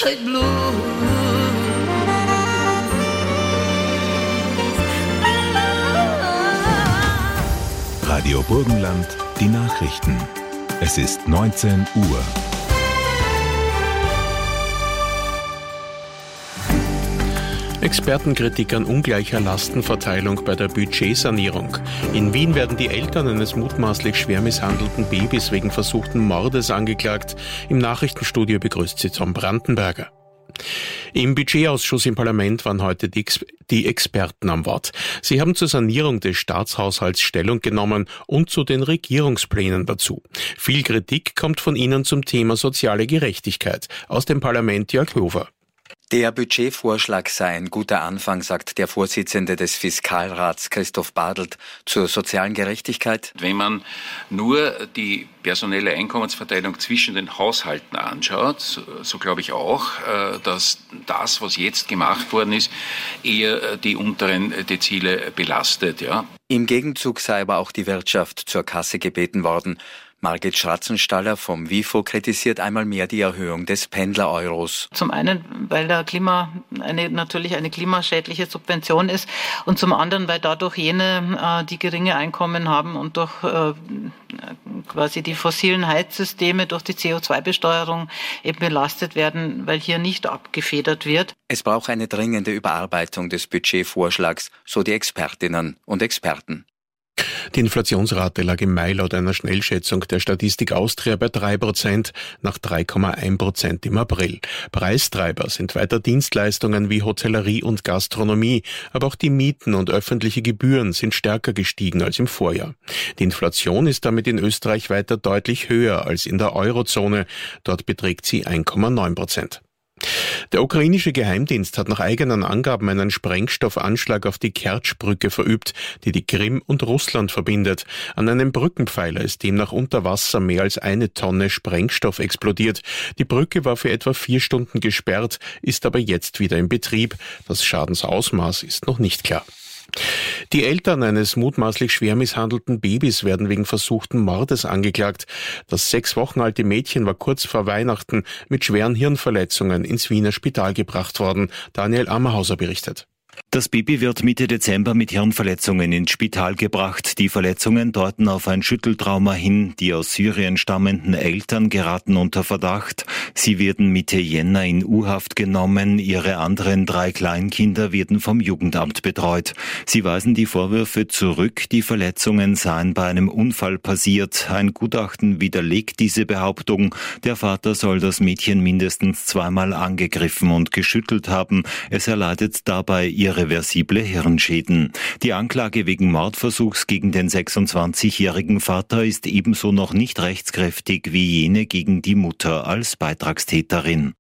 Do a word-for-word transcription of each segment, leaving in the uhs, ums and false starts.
like blue. Radio Burgenland, die Nachrichten. Es ist neunzehn Uhr. Expertenkritik an ungleicher Lastenverteilung bei der Budgetsanierung. In Wien werden die Eltern eines mutmaßlich schwer misshandelten Babys wegen versuchten Mordes angeklagt. Im Nachrichtenstudio begrüßt sie Tom Brandenberger. Im Budgetausschuss im Parlament waren heute die, Ex- die Experten am Wort. Sie haben zur Sanierung des Staatshaushalts Stellung genommen und zu den Regierungsplänen dazu. Viel Kritik kommt von ihnen zum Thema soziale Gerechtigkeit. Aus dem Parlament Jörg Hofer. Der Budgetvorschlag sei ein guter Anfang, sagt der Vorsitzende des Fiskalrats Christoph Bartelt zur sozialen Gerechtigkeit. Wenn man nur die personelle Einkommensverteilung zwischen den Haushalten anschaut, so, so glaube ich auch, dass das, was jetzt gemacht worden ist, eher die unteren Dezile belastet. Ja. Im Gegenzug sei aber auch die Wirtschaft zur Kasse gebeten worden. Margit Schratzenstaller vom WIFO kritisiert einmal mehr die Erhöhung des Pendler-Euros. Zum einen, weil der Klima eine, natürlich eine klimaschädliche Subvention ist und zum anderen, weil dadurch jene, die geringe Einkommen haben und durch äh, quasi die fossilen Heizsysteme durch die C O zwei Besteuerung eben belastet werden, weil hier nicht abgefedert wird. Es braucht eine dringende Überarbeitung des Budgetvorschlags, so die Expertinnen und Experten. Die Inflationsrate lag im Mai laut einer Schnellschätzung der Statistik Austria bei drei Prozent, nach drei Komma eins Prozent im April. Preistreiber sind weiter Dienstleistungen wie Hotellerie und Gastronomie, aber auch die Mieten und öffentliche Gebühren sind stärker gestiegen als im Vorjahr. Die Inflation ist damit in Österreich weiter deutlich höher als in der Eurozone. Dort beträgt sie eins Komma neun Prozent. Der ukrainische Geheimdienst hat nach eigenen Angaben einen Sprengstoffanschlag auf die Kertsch-Brücke verübt, die die Krim und Russland verbindet. An einem Brückenpfeiler ist demnach unter Wasser mehr als eine Tonne Sprengstoff explodiert. Die Brücke war für etwa vier Stunden gesperrt, ist aber jetzt wieder in Betrieb. Das Schadensausmaß ist noch nicht klar. Die Eltern eines mutmaßlich schwer misshandelten Babys werden wegen versuchten Mordes angeklagt. Das sechs Wochen alte Mädchen war kurz vor Weihnachten mit schweren Hirnverletzungen ins Wiener Spital gebracht worden. Daniel Ammerhauser berichtet. Das Baby wird Mitte Dezember mit Hirnverletzungen ins Spital gebracht. Die Verletzungen deuten auf ein Schütteltrauma hin. Die aus Syrien stammenden Eltern geraten unter Verdacht. Sie werden Mitte Jänner in U-Haft genommen. Ihre anderen drei Kleinkinder werden vom Jugendamt betreut. Sie weisen die Vorwürfe zurück. Die Verletzungen seien bei einem Unfall passiert. Ein Gutachten widerlegt diese Behauptung. Der Vater soll das Mädchen mindestens zweimal angegriffen und geschüttelt haben. Es erleidet dabei ihre irreversible Hirnschäden. Die Anklage wegen Mordversuchs gegen den sechsundzwanzigjährigen Vater ist ebenso noch nicht rechtskräftig wie jene gegen die Mutter als Beitragstäterin.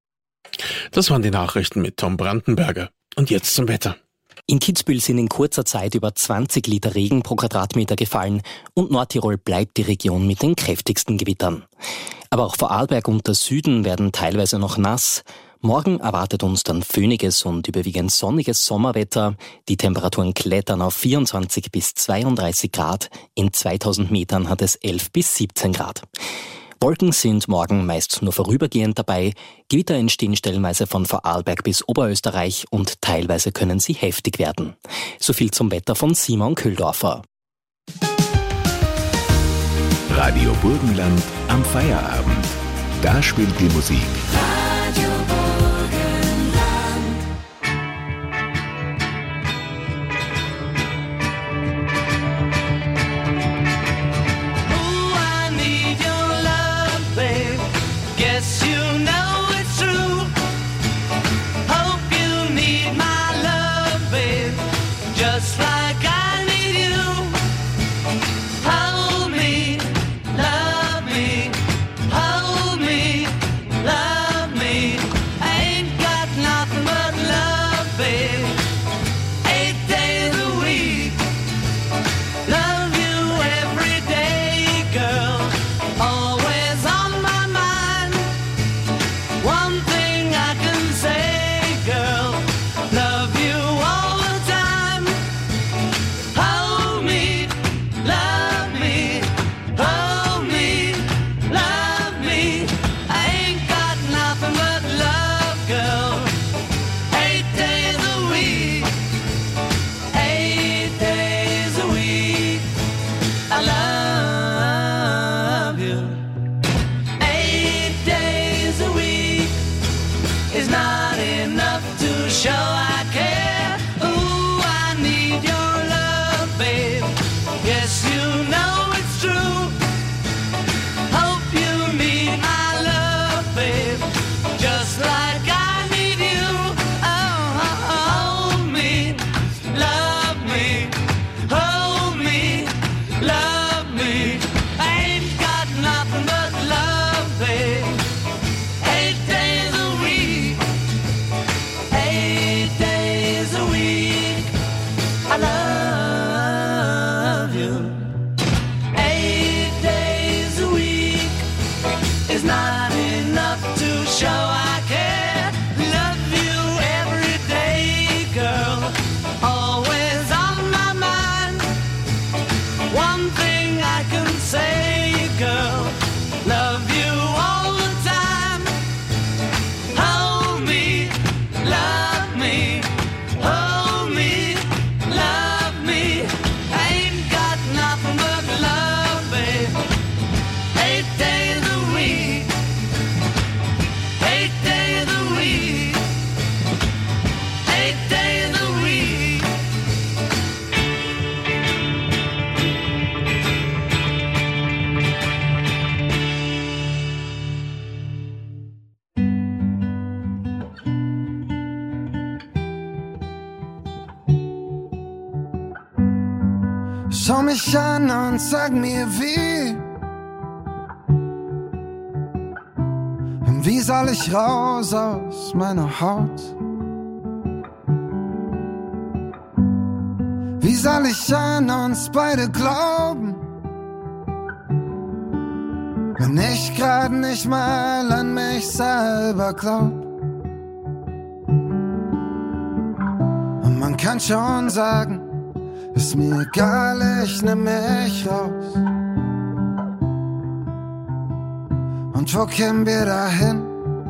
Das waren die Nachrichten mit Tom Brandenberger. Und jetzt zum Wetter. In Kitzbühel sind in kurzer Zeit über zwanzig Liter Regen pro Quadratmeter gefallen und Nordtirol bleibt die Region mit den kräftigsten Gewittern. Aber auch Vorarlberg und der Süden werden teilweise noch nass. Morgen erwartet uns dann föhniges und überwiegend sonniges Sommerwetter. Die Temperaturen klettern auf vierundzwanzig bis zweiunddreißig Grad. In zweitausend Metern hat es elf bis siebzehn Grad. Wolken sind morgen meist nur vorübergehend dabei. Gewitter entstehen stellenweise von Vorarlberg bis Oberösterreich und teilweise können sie heftig werden. So viel zum Wetter von Simon Kühldorfer. Radio Burgenland am Feierabend. Da spielt die Musik. Hold me, love me, hold me, love you know it's true. Hope you need my love, babe, just like I need you. Oh, hold me, love me, hold me, love me. I ain't got nothing but love, babe. Eight days a week, eight days a week, I love you. Eight days a week is not enough to show I care. Love you every day, girl, always on my mind. One thing I can say, girl, love you all the time. Hold me, love me, hold me, love me. I ain't got nothing but love, babe. Eight days a week, eight days a week, eight days a week. Schau mich an und sag mir wie. Und wie soll ich raus aus meiner Haut? Wie soll ich an uns beide glauben, wenn ich grad nicht mal an mich selber glaub? Und man kann schon sagen, ist mir egal, ich nehm mich raus. Und wo kämen wir dahin?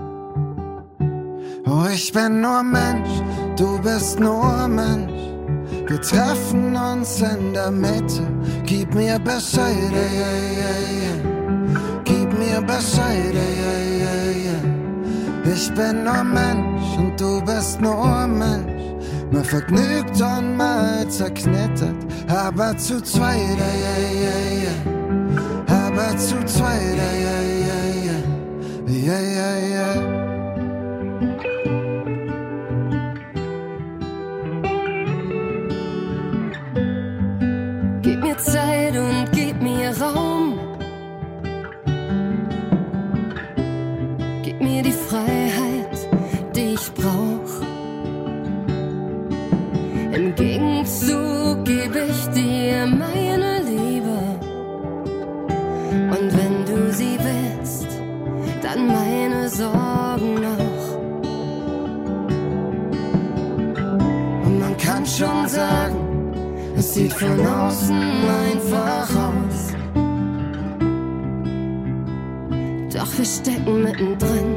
Oh, ich bin nur Mensch, du bist nur Mensch. Wir treffen uns in der Mitte. Gib mir Bescheid, yeah, yeah, yeah. Gib mir Bescheid, yeah, yeah, yeah. Ich bin nur Mensch und du bist nur Mensch. Mal vergnügt und mal zerknittert, aber zu zweit, yeah, yeah, yeah. Aber zu zweit, yeah, yeah, yeah. Yeah, yeah, yeah. Gib mir Zeit und gib mir Raum. Gib mir die Freiheit, die ich brauch. Im Gegenzug geb ich dir meine Liebe. Und wenn du sie willst, dann meine Sorgen auch. Und man kann schon sagen, es sieht von außen einfach aus. Doch wir stecken mittendrin.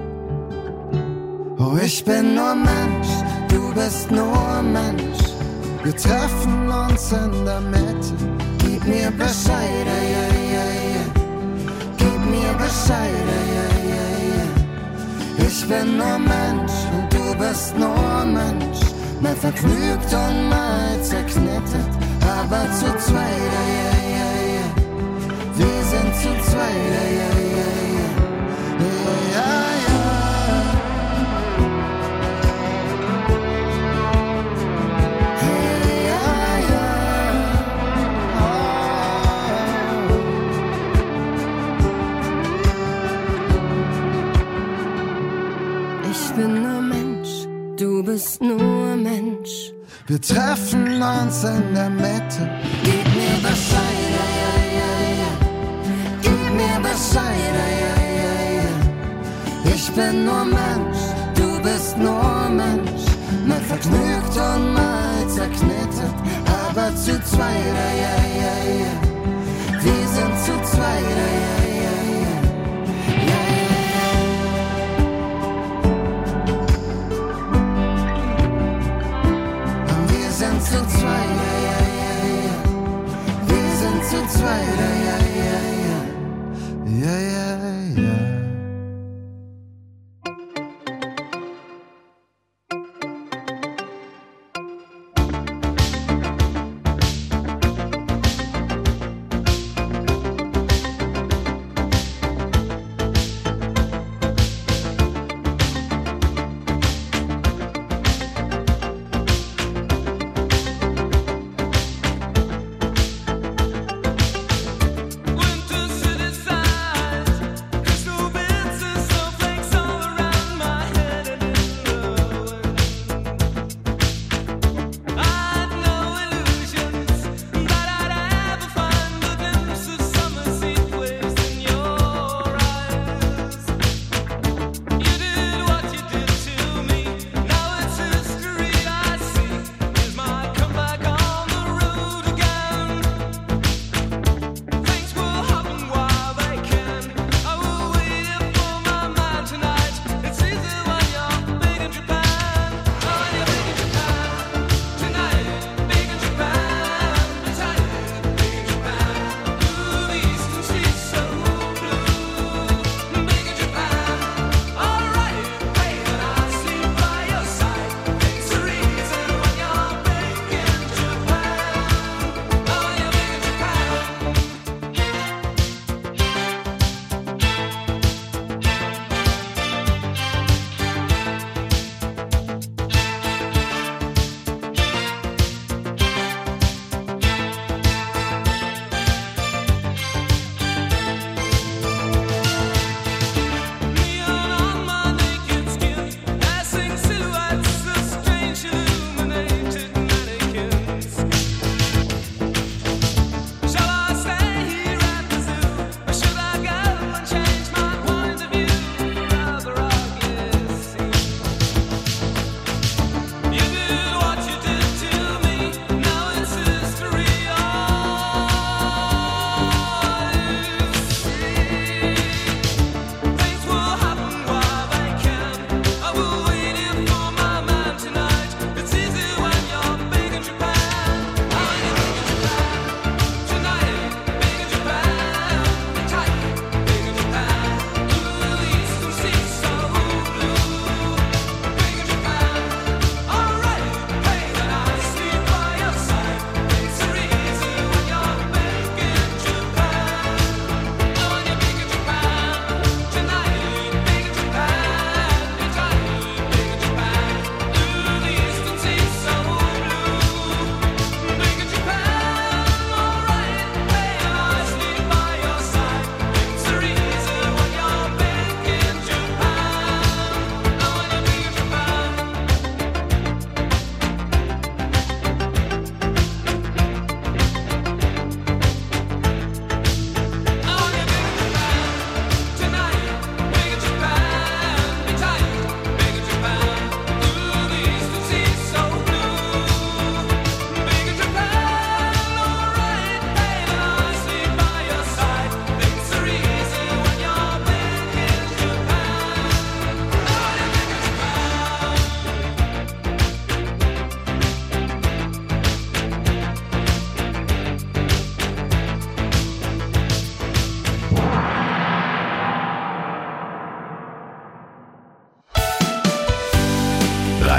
Oh, ich bin nur Mensch, du bist nur Mensch. Wir treffen uns in der Mitte. Gib mir Bescheid, yeah, yeah, yeah. Gib mir Bescheid, yeah, yeah, yeah. Ich bin nur Mensch und du bist nur Mensch. Mal vergnügt und mal zerknittert, aber zu zweit, yeah, yeah, yeah. Wir sind zu zweit, yeah, yeah, yeah. Yeah, yeah, yeah. Ich bin nur Mensch, du bist nur Mensch. Wir treffen uns in der Mitte. Gib mir Bescheid, yeah, yeah, yeah. Gib mir Bescheid, yeah, yeah, yeah. Ich bin nur Mensch, du bist nur Mensch. Mal vergnügt und mal zerknittert, aber zu zweit, yeah, yeah, yeah. Wir sind zu zweit, yeah, yeah, yeah. Zu zweit, ja, ja, ja. Wir sind zu zweit, ja, ja, ja. Ja, ja, ja.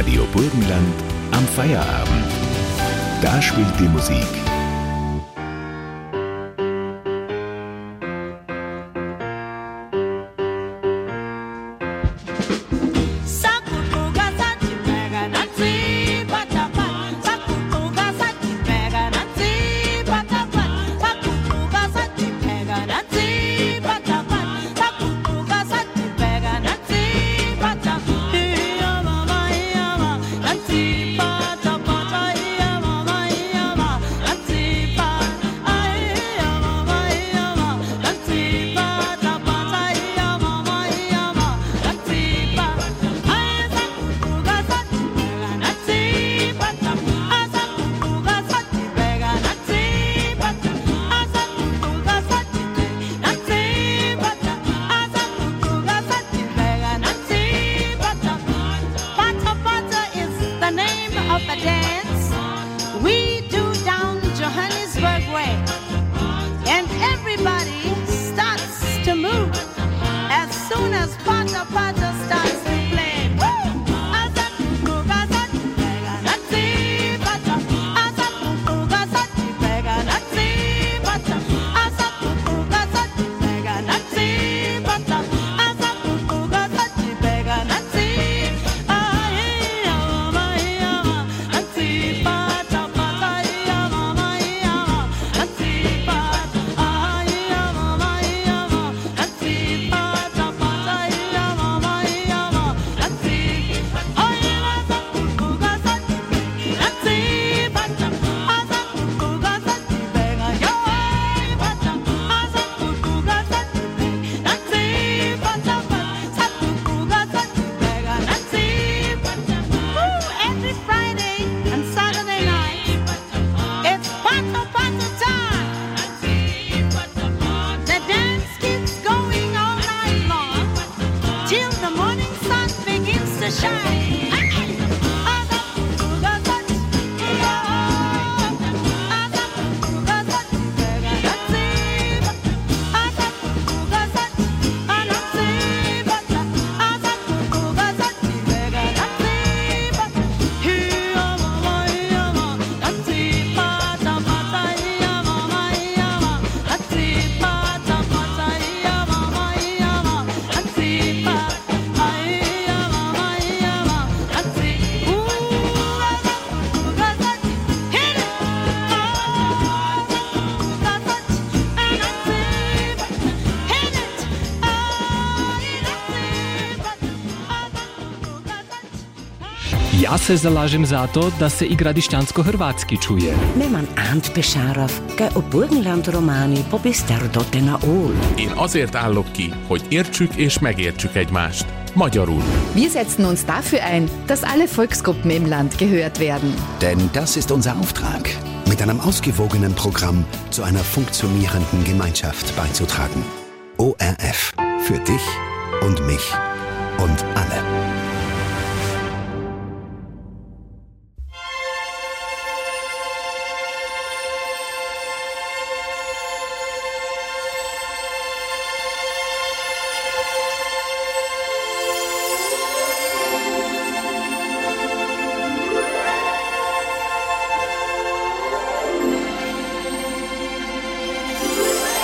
Radio Burgenland am Feierabend. Da spielt die Musik. Ja se zalažem za to, da se i gradišćansko-hrvatski čuje. Neman Ant Besárov, ke a Burgenland románi po Biszterdot na Ól. Én azért állok ki, hogy értsük és megértsük egymást. Magyarul. Wir setzen uns dafür ein, dass alle Volksgruppen im Land gehört werden. Denn das ist unser Auftrag, mit einem ausgewogenen Programm zu einer funktionierenden Gemeinschaft beizutragen. O R F. Für dich und mich und alle.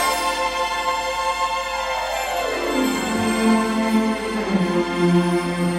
Thank you.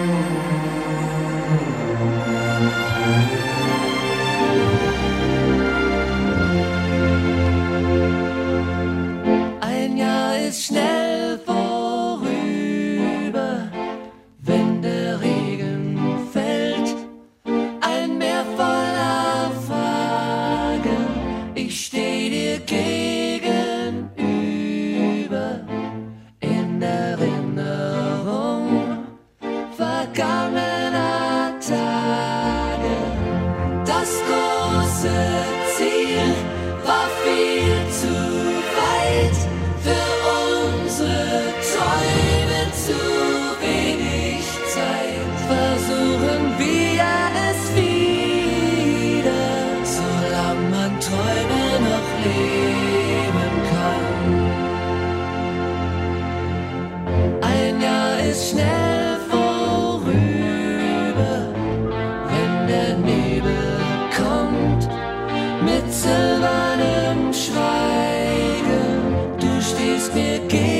stehst mir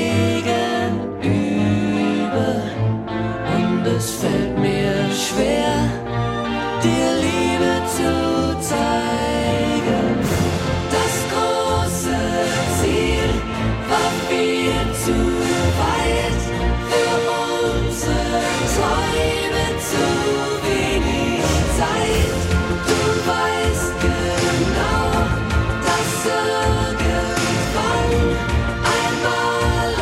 gegenüber und es fällt mir schwer, dir Liebe zu zeigen. Das große Ziel war viel zu weit, für unsere Träume zu wenig Zeit. Du weißt genau, dass irgendwann einmal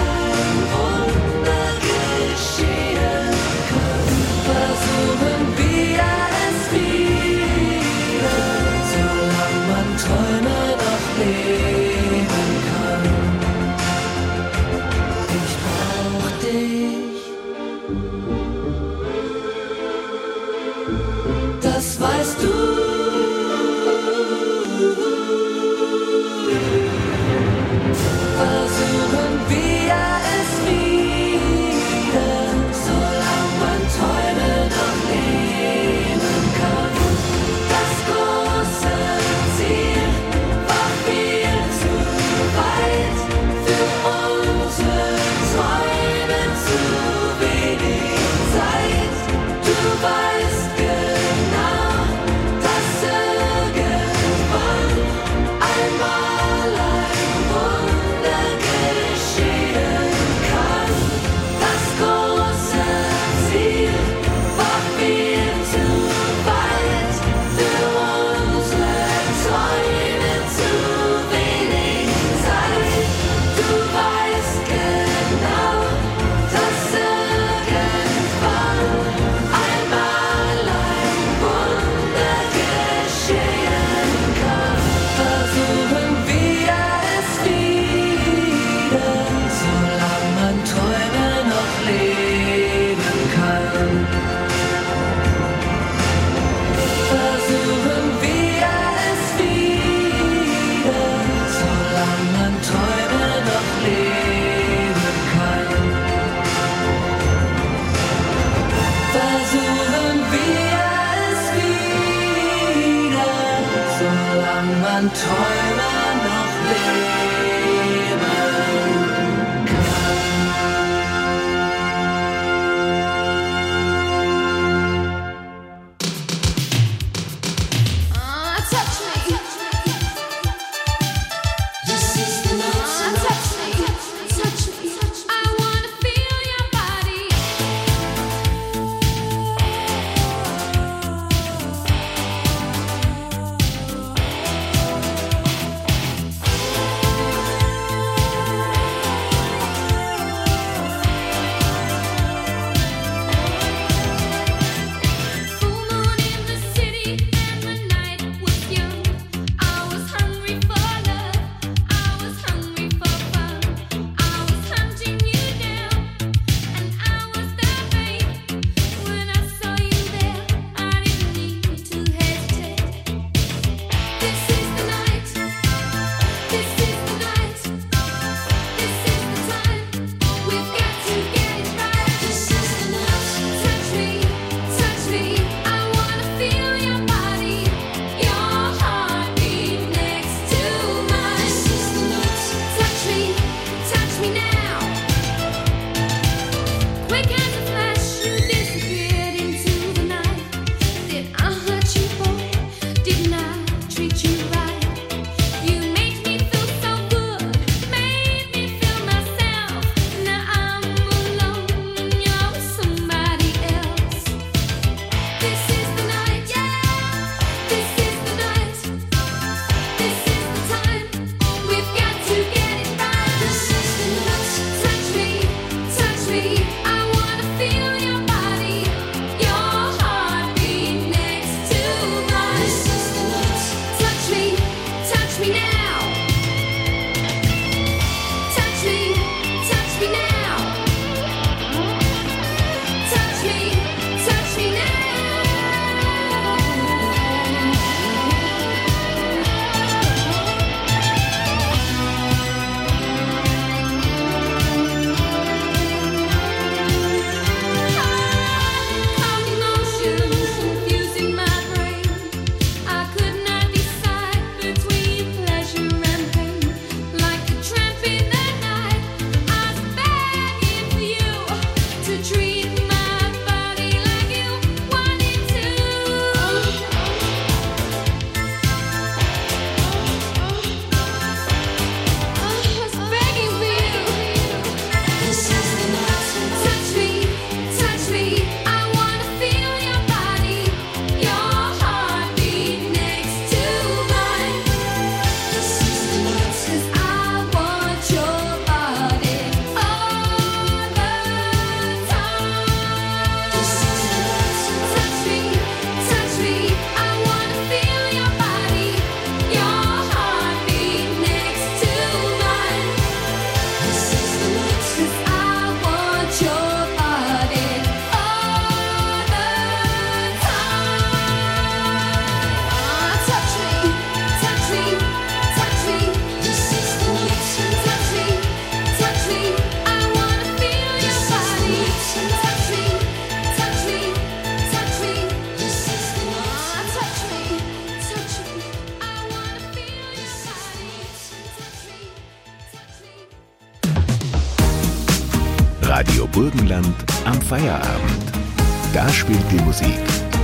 Radio Burgenland am Feierabend. Da spielt die Musik.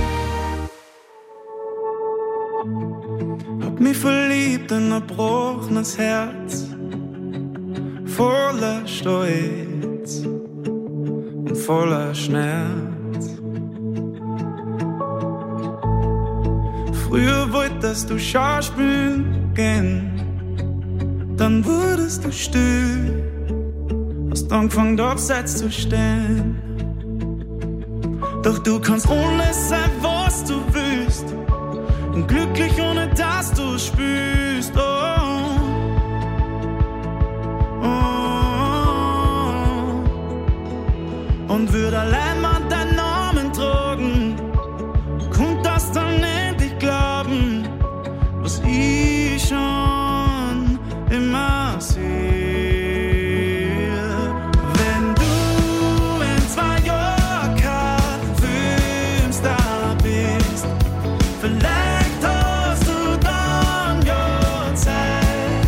Hab mich verliebt in ein gebrochenes Herz, voller Stolz und voller Schmerz. Früher wolltest du Schauspielen gehen, dann wurdest du still, hast angefangen abseits zu stehen. Doch du kannst alles sein, was du willst, und glücklich ohne dass du spürst. Oh, oh. Und würd allein mal deinen Namen tragen, konnt das dann endlich glauben, was ich schon immer sehe. Wenn du in zwei Jahren kein Filmstar bist, vielleicht hast du dann ja Zeit.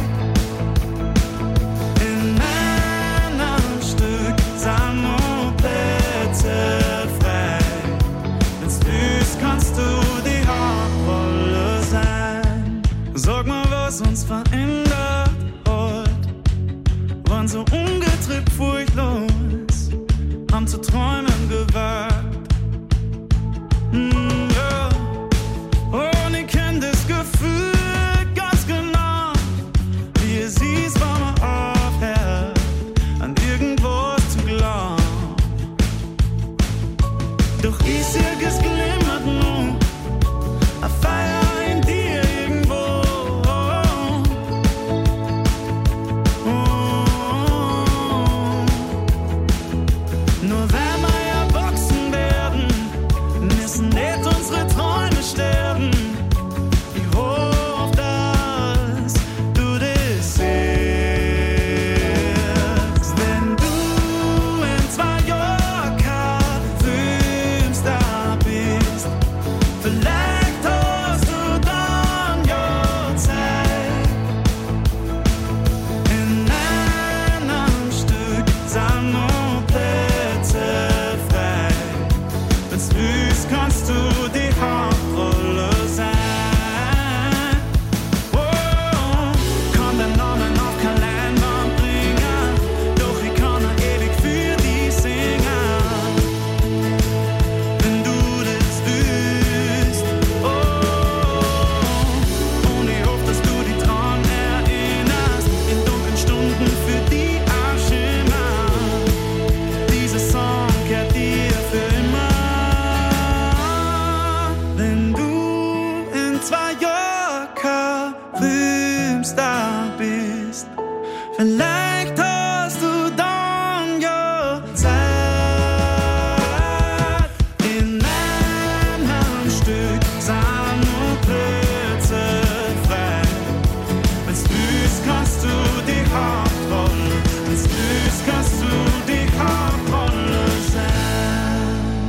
In meinem Stück sind noch Plätze frei. Wenn's willst, kannst du die Hauptrolle sein. Sag mal, was uns verändert hat, waren so ungetriebt furchtlos, haben zu träumen gewagt. Mm, ja. Und ich kenn das Gefühl ganz genau, wie es hieß, wenn man aufhört, an irgendwas zu glauben. Doch ich sehe, es glimmert noch ein Feuer in dir irgendwo. Oh, oh. Nur wenn wir erwachsen werden, müssen nicht unsere Träume sterben. Ich hoffe, dass du das siehst. Wenn du in zwei Jahren kein Filmstar bist, vielleicht hast du dann ja Zeit. In einem Stück sind noch Plätze frei. Wenn's willst, kannst du die Hauptrolle sein. Oh, kann deinen Namen auf kein Leinwand bringen, doch ich kann noch ewig für dich singen. Wenn du das willst, oh, und ich hoffe, dass du dich dran erinnerst, in dunklen Stunden für die Arschimmer. Dieser Song kehrt dir für immer. Wenn du in zwei Jahren kein Filmstar bist, vielleicht hast du dann ja Zeit. In einem Stück sind noch Plätze frei. Wenn's willst, kannst du die Hauptrolle, wenn's willst, kannst du die Hauptrolle sein.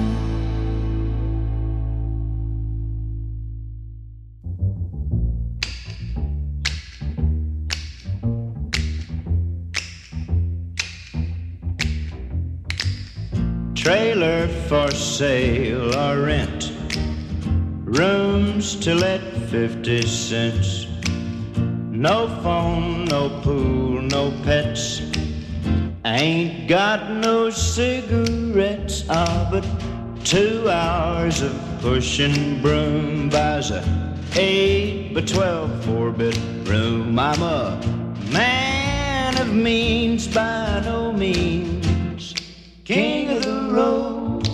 Trailer for sale or rent, rooms to let fifty cents. No phone, no pool, no pets. Ain't got no cigarettes, ah, but two hours of pushing broom buys a eight by twelve four-bit room. I'm a man of means by no means, king of the road.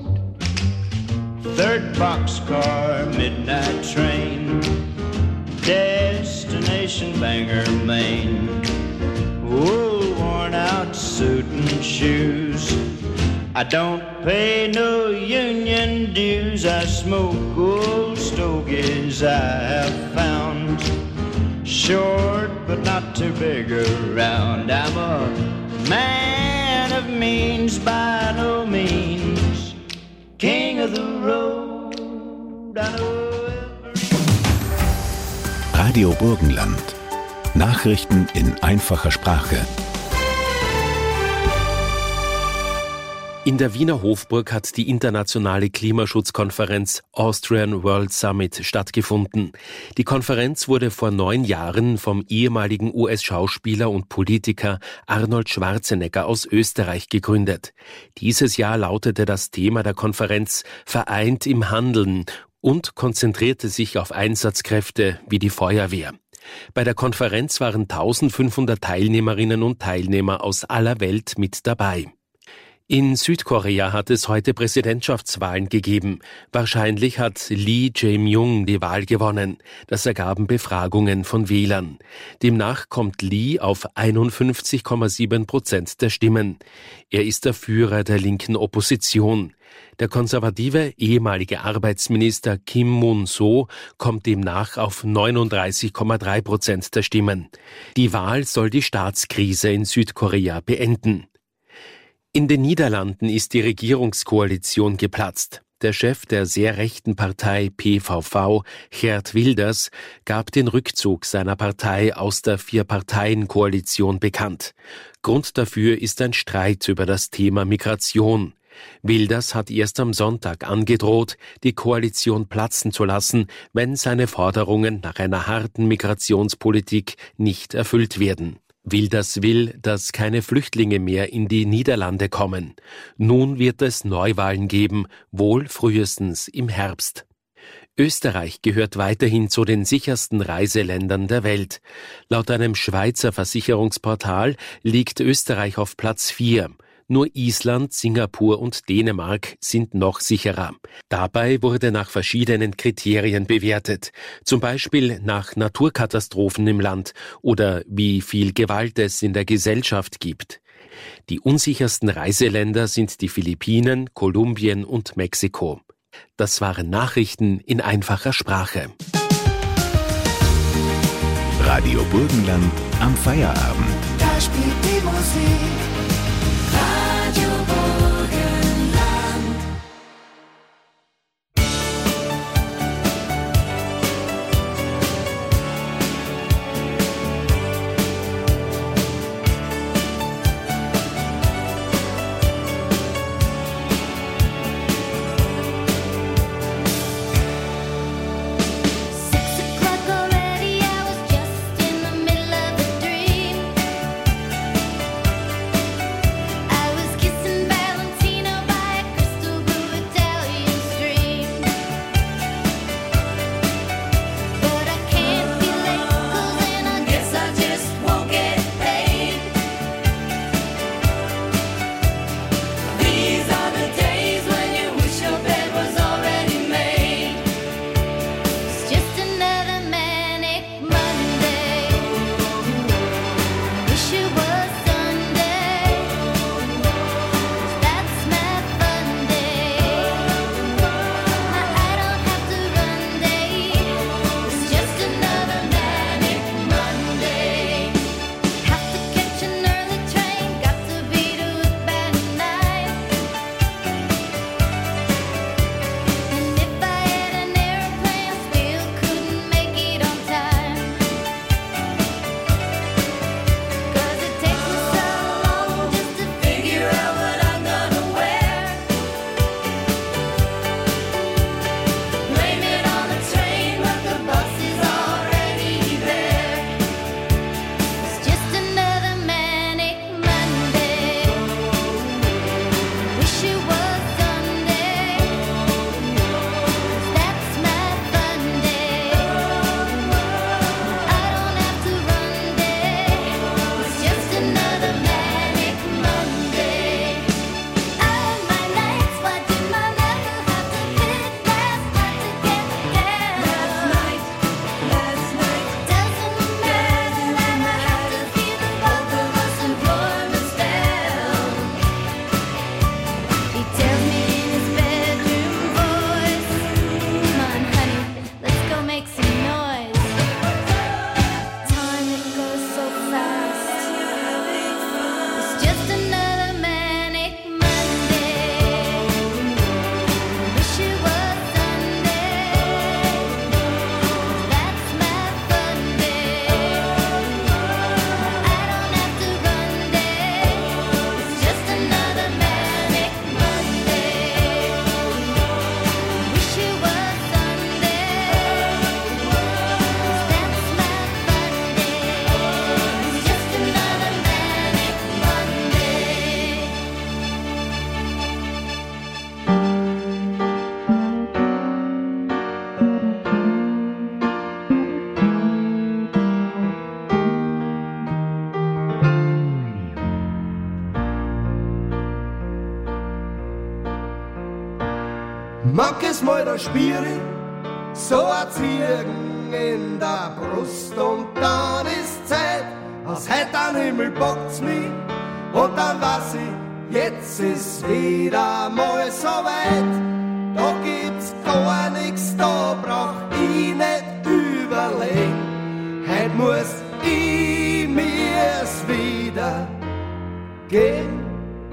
Third boxcar, midnight train, destination Bangor, Maine. Wool worn out suit and shoes, I don't pay no union dues. I smoke old stogies I have found, short but not too big around. I'm a man of means by no means, king of the road. I know Radio Burgenland. Nachrichten in einfacher Sprache. In der Wiener Hofburg hat die internationale Klimaschutzkonferenz Austrian World Summit stattgefunden. Die Konferenz wurde vor neun Jahren vom ehemaligen U S-Schauspieler und Politiker Arnold Schwarzenegger aus Österreich gegründet. Dieses Jahr lautete das Thema der Konferenz Vereint im Handeln und konzentrierte sich auf Einsatzkräfte wie die Feuerwehr. Bei der Konferenz waren eintausendfünfhundert Teilnehmerinnen und Teilnehmer aus aller Welt mit dabei. In Südkorea hat es heute Präsidentschaftswahlen gegeben. Wahrscheinlich hat Lee Jae-myung die Wahl gewonnen. Das ergaben Befragungen von Wählern. Demnach kommt Lee auf einundfünfzig Komma sieben Prozent der Stimmen. Er ist der Führer der linken Opposition. Der konservative ehemalige Arbeitsminister Kim Mun-so kommt demnach auf neununddreißig Komma drei Prozent der Stimmen. Die Wahl soll die Staatskrise in Südkorea beenden. In den Niederlanden ist die Regierungskoalition geplatzt. Der Chef der sehr rechten Partei P V V, Geert Wilders, gab den Rückzug seiner Partei aus der Vier-Parteien-Koalition bekannt. Grund dafür ist ein Streit über das Thema Migration. Wilders hat erst am Sonntag angedroht, die Koalition platzen zu lassen, wenn seine Forderungen nach einer harten Migrationspolitik nicht erfüllt werden. Wilders will, dass keine Flüchtlinge mehr in die Niederlande kommen. Nun wird es Neuwahlen geben, wohl frühestens im Herbst. Österreich gehört weiterhin zu den sichersten Reiseländern der Welt. Laut einem Schweizer Versicherungsportal liegt Österreich auf Platz vier. Nur Island, Singapur und Dänemark sind noch sicherer. Dabei wurde nach verschiedenen Kriterien bewertet, zum Beispiel nach Naturkatastrophen im Land oder wie viel Gewalt es in der Gesellschaft gibt. Die unsichersten Reiseländer sind die Philippinen, Kolumbien und Mexiko. Das waren Nachrichten in einfacher Sprache. Radio Burgenland am Feierabend. Da spielt die Musik. Radio Burgenland. Six o'clock already, I was just in the middle of a dream. Manches Mal da spüre ich so ein Ziegen in der Brust und dann ist Zeit, als hätte ein Himmel bockt's mich und dann weiß ich, jetzt ist wieder mal so weit. Da gibt's gar nix, da brauch ich nicht überlegen. Heut muss ich mir's wieder gehen.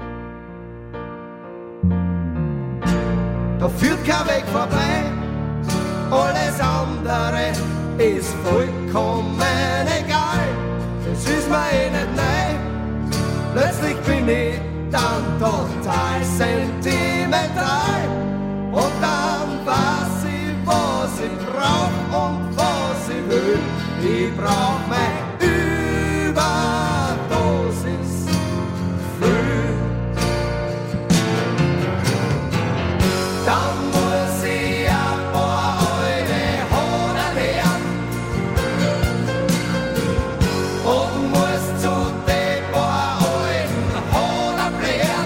Da führt kein Weg vorbei, alles andere ist vollkommen egal. Das ist mir eh nicht neu, plötzlich bin ich dann total sentimental. Und dann weiß ich, was ich brauch und was ich will. Ich brauch meine Überdosis früh. Dann muss ich ein paar alte Hoden lernen und muss zu den paar alten Hoden blären.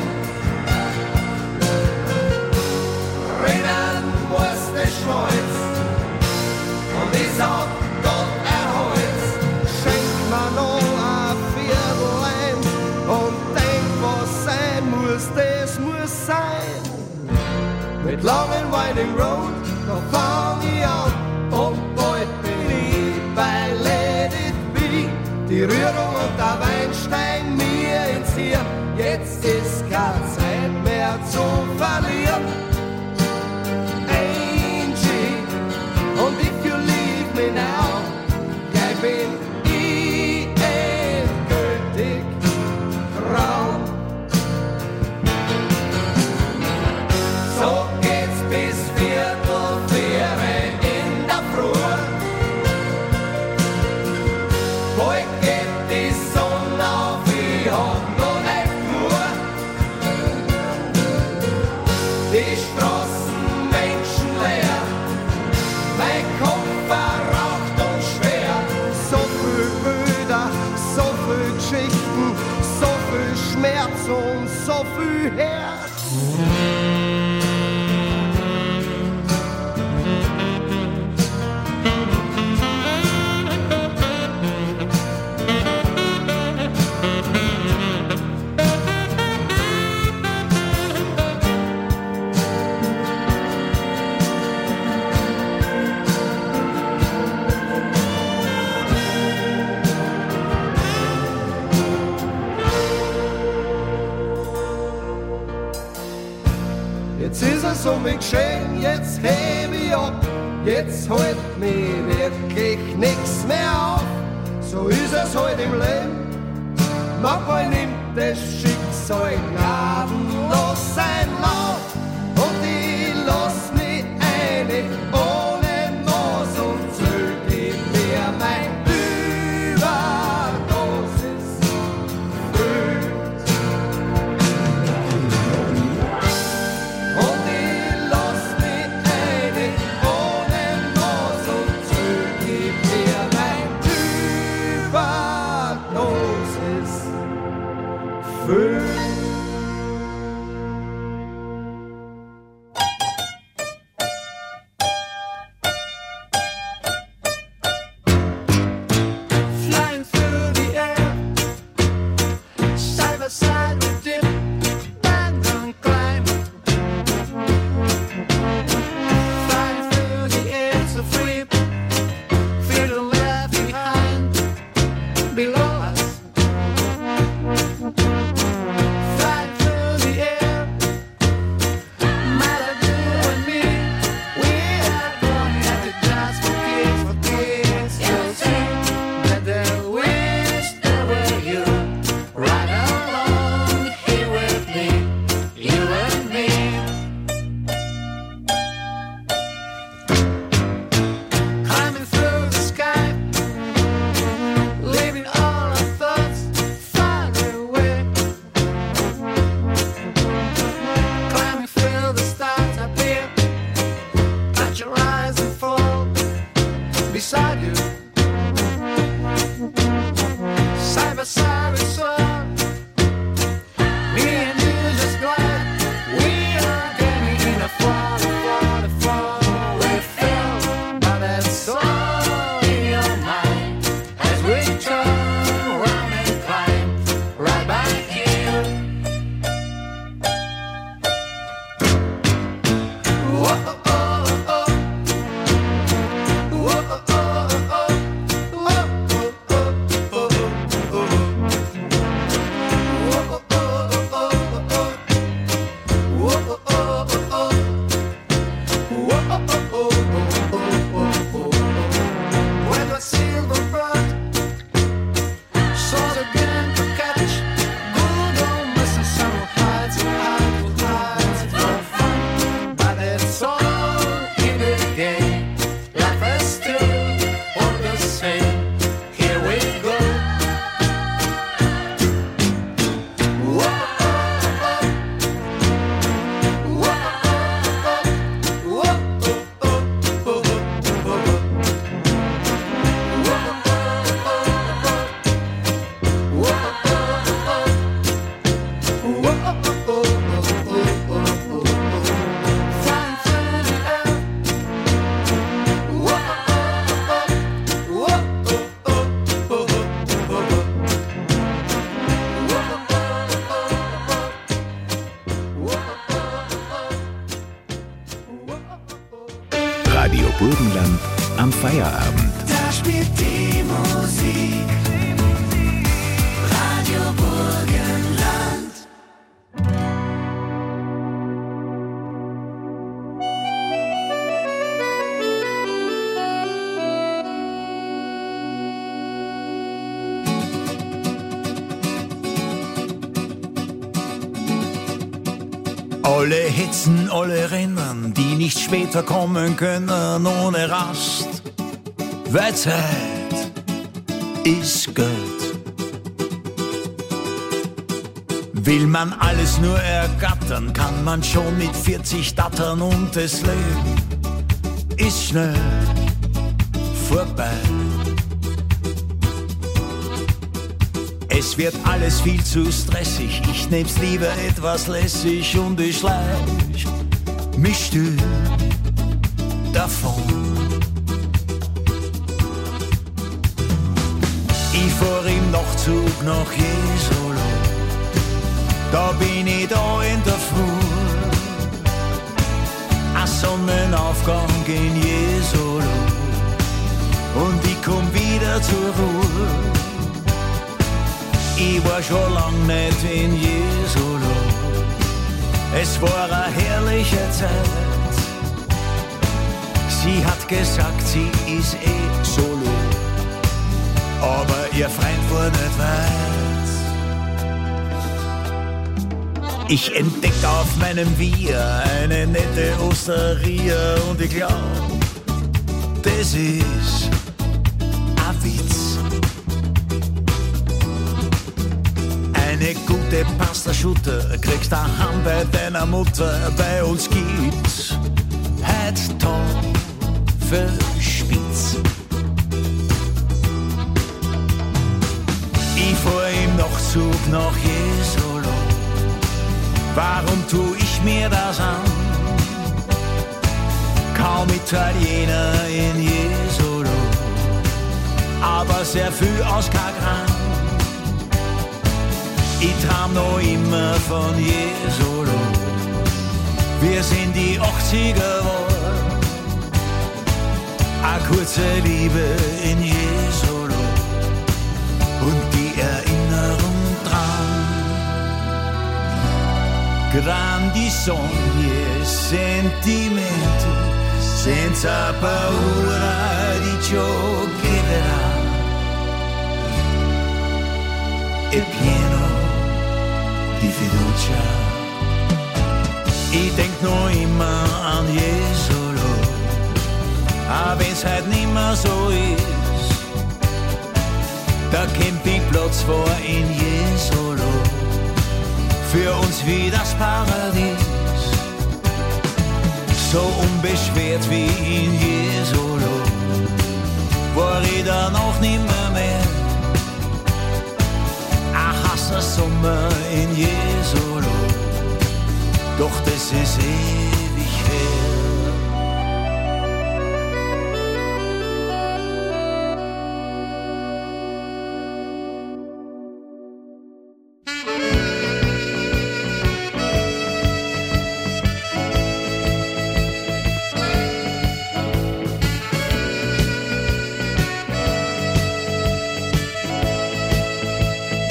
Rennen muss der Schmalz und ich sag Gott erholt's. Schenk mir noch ein Viertel und denk, was sein muss, das muss sein. Mit langen Winding Road, da fang ich an und bald bin ich bei Let It Be. Die Rührung und der Wein steigen mir ins Hirn, jetzt ist keine Zeit mehr zu verlieren. Angie, und if you leave me now, gleich bin ich endgültig grau. So geht's bis Viertel vier in der Früh. Bald geht die Sonne auf, ich hab noch nicht nur. Die Straßen menschenleer, mein Kopf verraucht und schwer. So viel Bilder, so viel Geschichten, so viel Schmerz und so viel Herz. Jetzt ist es um mich geschehen, jetzt heb ich ab, jetzt halt mich wirklich nix mehr auf. So ist es halt im Leben, manchmal nimmt das Schicksal gnadenlos sein Lauf. Und ich lass mich eine ohne Maß und zähl, gib mir mein Überdosis früh. Und ich lass mich eine ohne Maß und zähl, gib mir mein Überdosis früh. Flying through the air, side by side we dip, bend and climb. Flying through the air so free, feel the left behind, below us. Flying Burgenland am Feierabend. Da spielt die Musik. Radio Burgenland. Alle hetzen, alle rennen, die nicht später kommen können ohne Rast. Weil Zeit ist Geld. Will man alles nur ergattern, kann man schon mit vierzig dattern und das Leben ist schnell vorbei. Es wird alles viel zu stressig, ich nehm's lieber etwas lässig und ich schleich mich still davon. Ich fahr im Nachtzug nach Jesolo, da bin ich da in der Früh. Ein Sonnenaufgang in Jesolo und ich komm wieder zur Ruhe. Ich war schon lang nicht in Jesolo, es war eine herrliche Zeit. Sie hat gesagt, sie ist eh solo, aber ihr Freund war nicht weit. Ich entdeck auf meinem Via eine nette Osteria und ich glaub, das ist ein Witz. Eine gute Pasta-Schutte kriegst daheim bei deiner Mutter. Bei uns gibt's heut Tafelspitz. Ich fahr im Nachtzug nach Jesolo. Warum tu ich mir das an? Kaum Italiener in Jesolo, aber sehr viel aus Kagran. Ich traum noch immer von Jesolo. Wir sind die achtziger war. A kurze Liebe in Jesolo und die Erinnerung dran. Grandi sogni e sentimenti senza paura di ciò che verrà. E pieno die Fiducia. Ich denk noch immer an Jesolo, aber wenn's halt nimmer so ist. Der Campingplatz war in Jesolo, für uns wie das Paradies. So unbeschwert wie in Jesolo, war ich dann auch nimmer mehr. Der Sommer in Jesolo, doch das ist ewig her.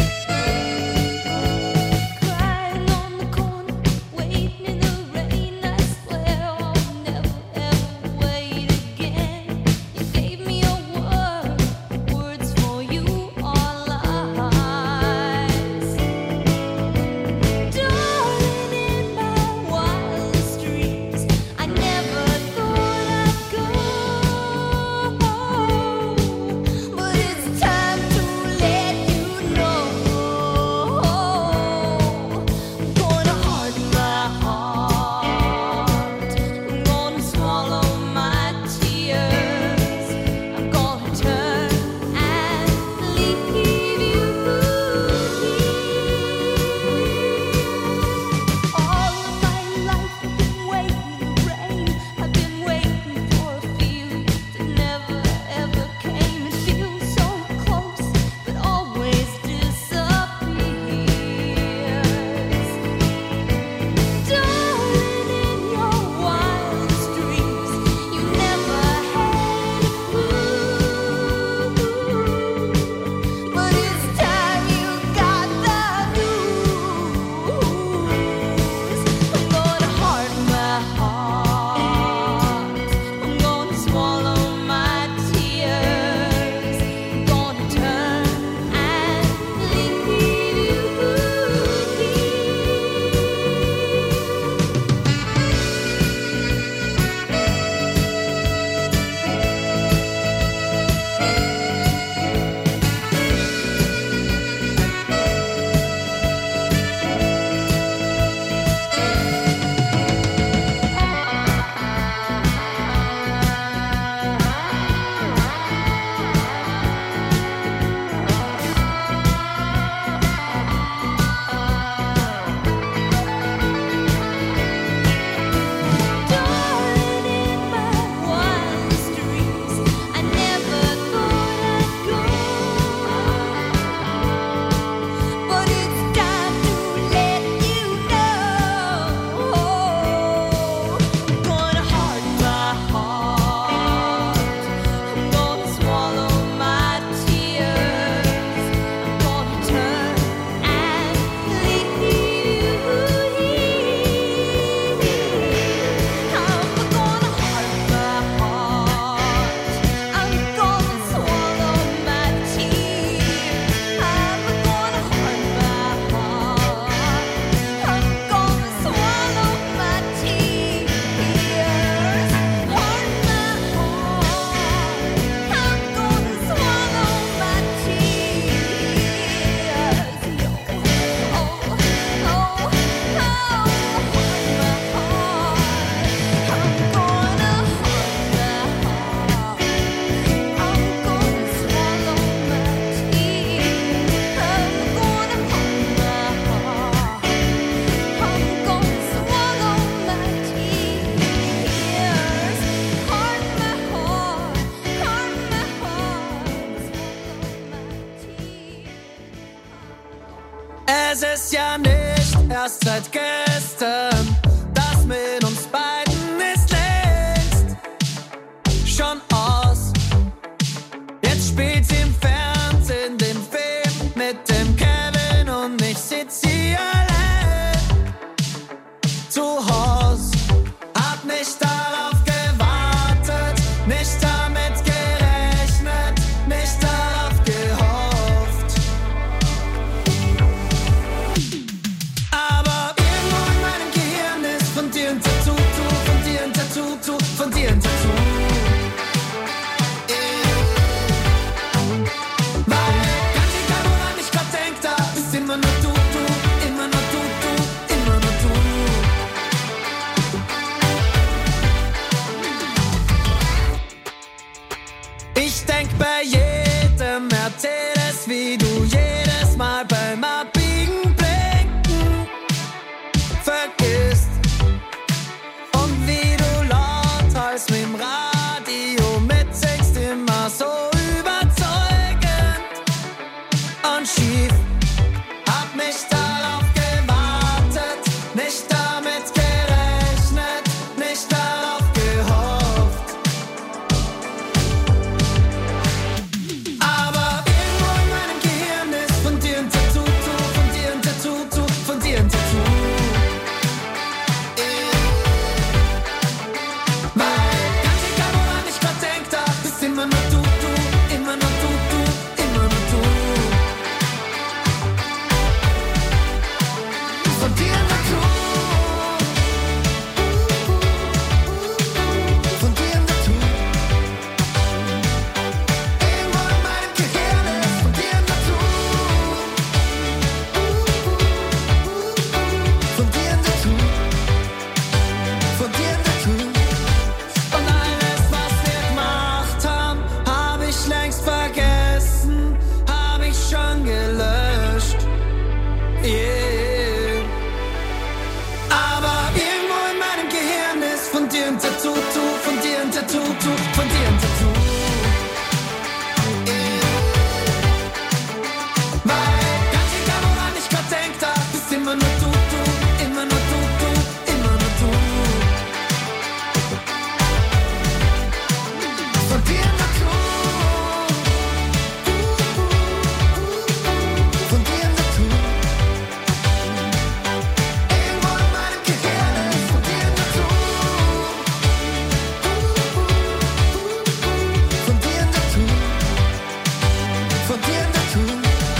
Waiting in the rain. erst seit gestern. Das mit uns beiden ist längst schon aus. Jetzt spielt sie im Fernsehen den Film mit dem Kevin und ich sitz hier allein zu Haus. Hab nicht darauf gewartet, nicht damit gerechnet, nicht darauf gehofft. Aber irgendwo in meinem Gehirn ist von dir ein Tattoo, von dir ein Tattoo, von dir ein Tattoo. Immer nur du, du, immer nur du, du, immer nur du. Ich denk bei jedem Mercedes, wie du jedes Mal beim Abbiegen blinken vergisst. Und wie du lauthals mit dem Radio mitsingst, immer so überzeugend und schief. Nicht darauf gewartet, nicht damit gerechnet, nicht darauf gehofft. Aber irgendwo in meinem Gehirn ist von dir ein Tattoo, von dir ein Tattoo, von dir ein Tattoo. Weil ganz egal woran ich grad denk, da bist immer nur du, du, immer nur du, du, immer nur du. Von dir ein Tattoo. Von dir ein Tattoo. Irgendwo in meinem Gehirn ist von dir ein Tattoo. Von dir ein Tattoo. Von dir ein Tattoo. Und alles, was wir gemacht haben, hab ich längst vergessen, hab ich schon gelöscht. Yeah. Aber irgendwo in meinem Gehirn ist von dir ein Tattoo, von dir ein Tattoo, von dir ein Tattoo. Weil ganz egal woran ich grad denk, da bist immer nur du, du, immer nur du, du, immer nur du. Von dir ein Tattoo. Von dir ein Tattoo. Irgendwo in meinem Gehirn ist von dir ein Tattoo. Von dir ein Tattoo. Von dir ein Tattoo.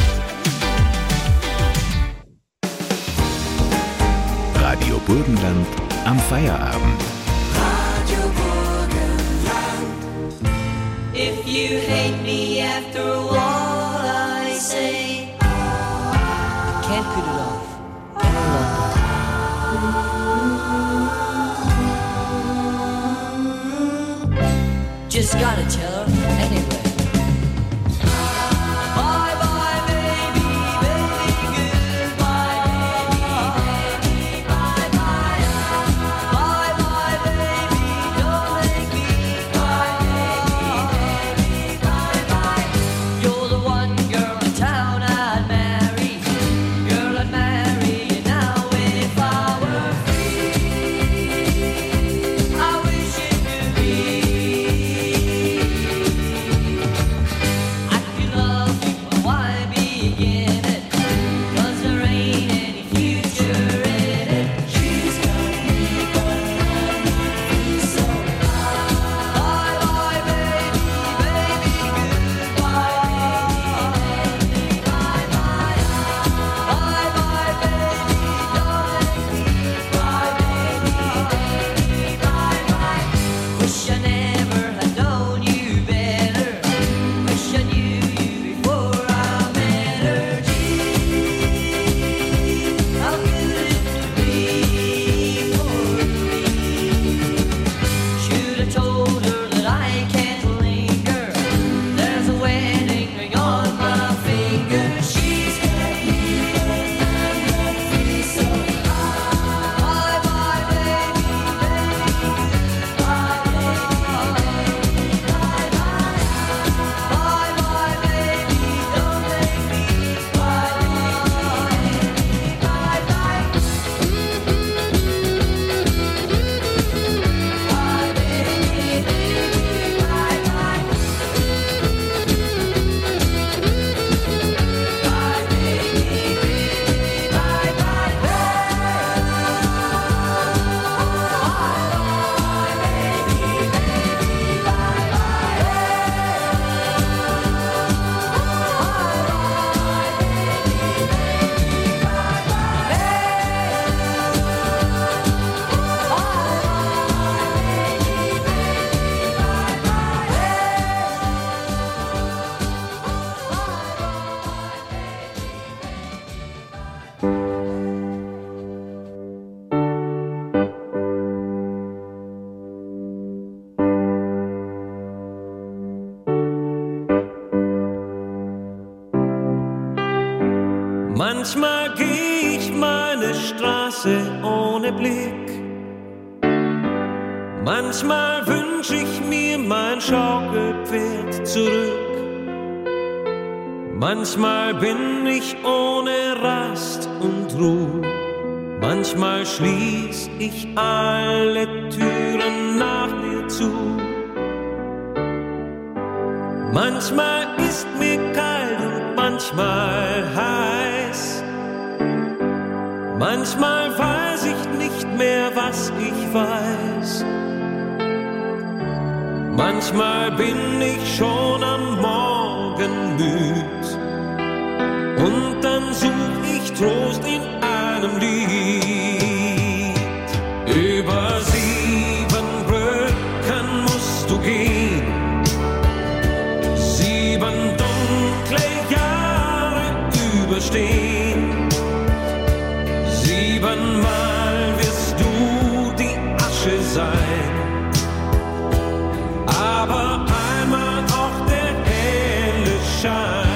Radio Burgenland am Feierabend. If you hate me after all I say, can't put it off any longer. Just gotta tell her anyway. Bye bye baby, baby, goodbye baby, baby, bye bye. Bye bye baby, don't make me cry baby, baby, bye bye. You're the one girl in town I'd marry. Girl, I'd marry you now if I were free. I wish it could be. Manchmal geh ich meine Straße ohne Blick. Manchmal wünsch ich mir mein Schaukelpferd zurück. Manchmal bin ich ohne Rast und Ruhe. Manchmal schließ ich alle Türen nach mir zu. Manchmal ist mir kalt und manchmal heiß. Manchmal weiß ich nicht mehr, was ich weiß. Manchmal bin ich schon am Morgen müd und dann such ich Trost in einem Lied. Über sieben Brücken musst du gehen, sieben dunkle Jahre überstehen. Siebenmal wirst du die Asche sein, aber einmal auch der helle Schein.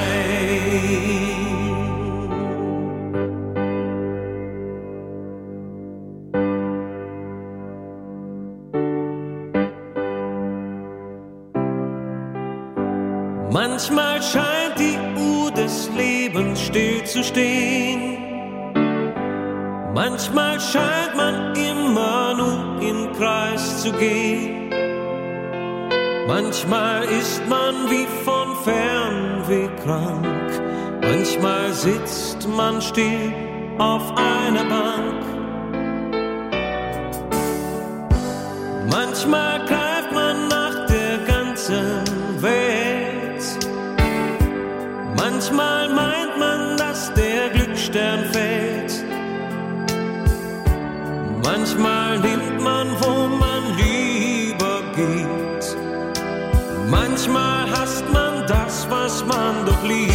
Manchmal scheint die Uhr des Lebens still zu stehen. Manchmal scheint man immer nur im Kreis zu gehen. Manchmal ist man wie von Fernweh krank. Manchmal sitzt man still auf einer Bank. Manchmal greift man nach der ganzen Welt. Manchmal meint man, dass der Glücksstern fällt. Manchmal nimmt man, wo man lieber geht. Manchmal hasst man das, was man doch liebt.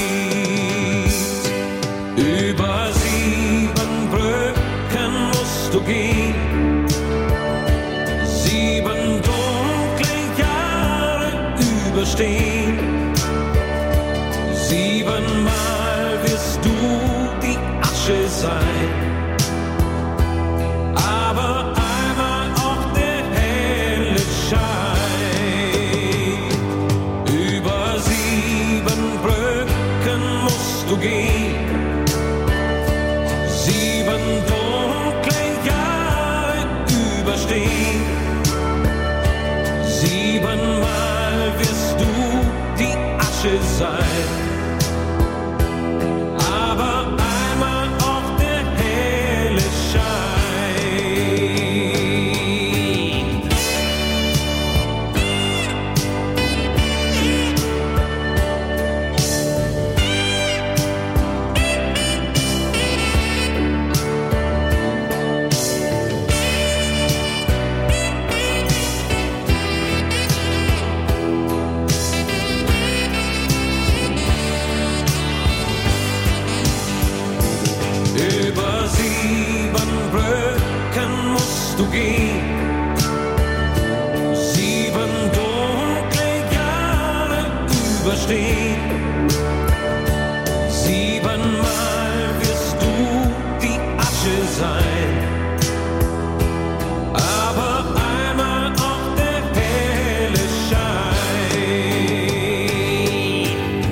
Über sieben Brücken musst du gehen, sieben dunkle Jahre überstehen. Siebenmal wirst du die Asche sein, aber einmal auch der helle Schein. Über sieben Brücken musst du gehen, sieben dunkle Jahre überstehen. Siebenmal wirst du die Asche sein, aber einmal auch der helle Schein. Über sieben Brücken musst du gehen, sieben dunkle Jahre überstehen. Siebenmal wirst du die Asche sein, aber einmal auch der helle Schein.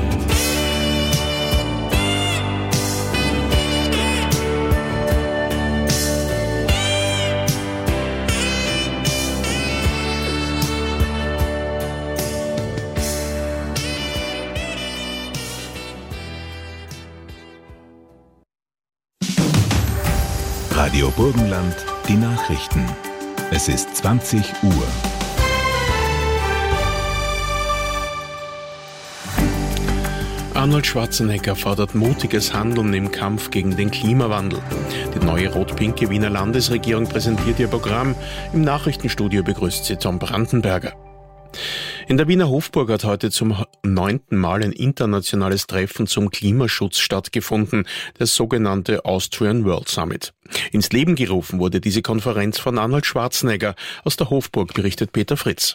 Radio Burgenland, die Nachrichten. Es ist zwanzig Uhr. Arnold Schwarzenegger fordert mutiges Handeln im Kampf gegen den Klimawandel. Die neue rot-pinke Wiener Landesregierung präsentiert ihr Programm. Im Nachrichtenstudio begrüßt sie Tom Brandenberger. In der Wiener Hofburg hat heute zum neunten Mal ein internationales Treffen zum Klimaschutz stattgefunden, das sogenannte Austrian World Summit. Ins Leben gerufen wurde diese Konferenz von Arnold Schwarzenegger. Aus der Hofburg berichtet Peter Fritz.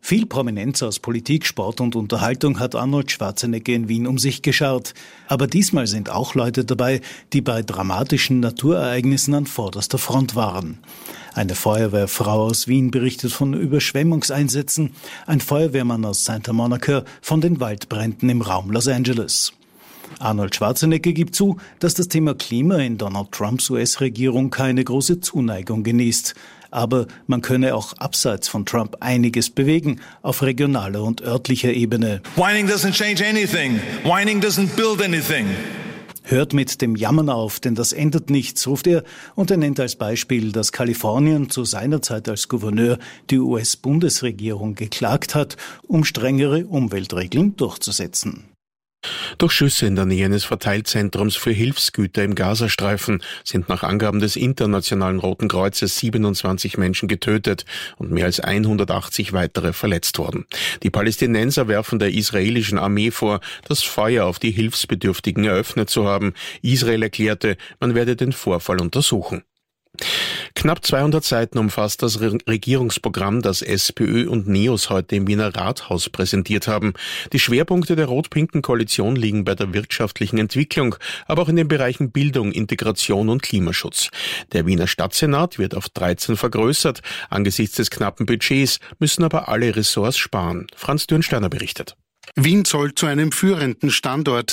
Viel Prominenz aus Politik, Sport und Unterhaltung hat Arnold Schwarzenegger in Wien um sich geschart. Aber diesmal sind auch Leute dabei, die bei dramatischen Naturereignissen an vorderster Front waren. Eine Feuerwehrfrau aus Wien berichtet von Überschwemmungseinsätzen, ein Feuerwehrmann aus Santa Monica von den Waldbränden im Raum Los Angeles. Arnold Schwarzenegger gibt zu, dass das Thema Klima in Donald Trumps U S-Regierung keine große Zuneigung genießt. Aber man könne auch abseits von Trump einiges bewegen, auf regionaler und örtlicher Ebene. Whining doesn't change anything. Whining doesn't build anything. Hört mit dem Jammern auf, denn das ändert nichts, ruft er, und er nennt als Beispiel, dass Kalifornien zu seiner Zeit als Gouverneur die U S-Bundesregierung geklagt hat, um strengere Umweltregeln durchzusetzen. Durch Schüsse in der Nähe eines Verteilzentrums für Hilfsgüter im Gazastreifen sind nach Angaben des Internationalen Roten Kreuzes siebenundzwanzig Menschen getötet und mehr als hundertachtzig weitere verletzt worden. Die Palästinenser werfen der israelischen Armee vor, das Feuer auf die Hilfsbedürftigen eröffnet zu haben. Israel erklärte, man werde den Vorfall untersuchen. Knapp zweihundert Seiten umfasst das Regierungsprogramm, das SPÖ und NEOS heute im Wiener Rathaus präsentiert haben. Die Schwerpunkte der rot-pinken Koalition liegen bei der wirtschaftlichen Entwicklung, aber auch in den Bereichen Bildung, Integration und Klimaschutz. Der Wiener Stadtsenat wird auf dreizehn vergrößert. Angesichts des knappen Budgets müssen aber alle Ressorts sparen. Franz Dürnsteiner berichtet. Wien soll zu einem führenden Standort